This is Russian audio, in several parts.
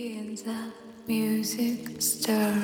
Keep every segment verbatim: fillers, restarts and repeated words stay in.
in the music stir.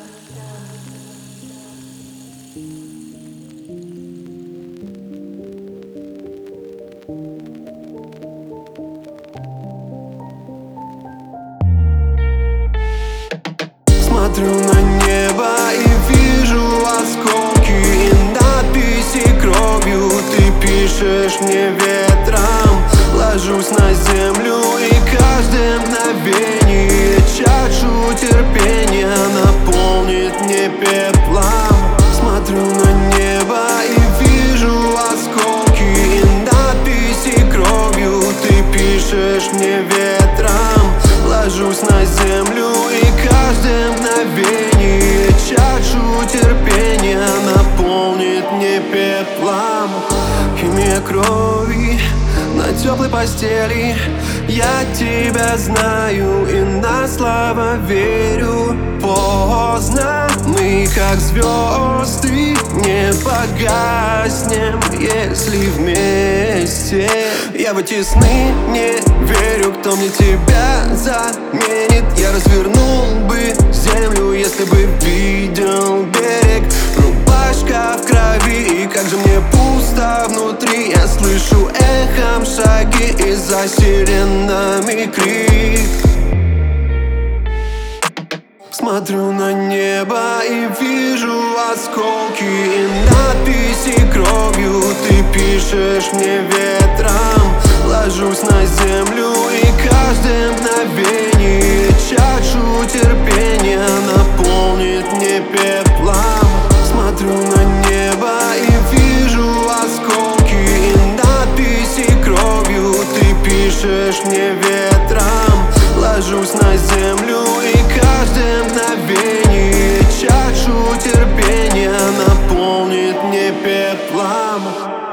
Смотрю на небо и вижу осколки и надписи кровью. Ты пишешь мне ветром, ложусь на землю, и каждое мгновение чашу терпения наполнит мне пеплом. Смотрю на небо и вижу осколки и надписи кровью. Ты пишешь мне ветром, ложусь на землю, и каждое мгновение чашу терпения наполнит мне пеплом. Химия крови на теплой постели. Я тебя знаю и на слово верю. Поздно, мы как звезды не погаснем, если вместе. Я в эти сны не верю, кто мне тебя заменит. Я развернул бы землю, если бы видел берег. Рубашка в крови, и как же мне пусто внутри. Я слышу эхом шаги, и за сиренами крик. Смотрю на небо и вижу осколки и надписи кровью. Ты пишешь мне ветром, ложусь на землю, и каждое мгновение чашу терпения наполнит мне пеплом. Смотрю на небо и вижу осколки и надписи кровью. Ты пишешь мне ветром, ложусь на землю, и каждое мгновение чашу терпения наполнит мне пеплом.